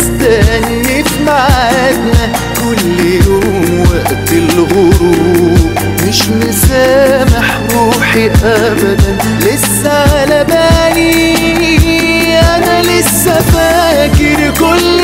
مستني في ميعادنا كل يوم وقت الغروب. مش مسامح روحي ابدا لسه على بالي، انا لسه فاكر كل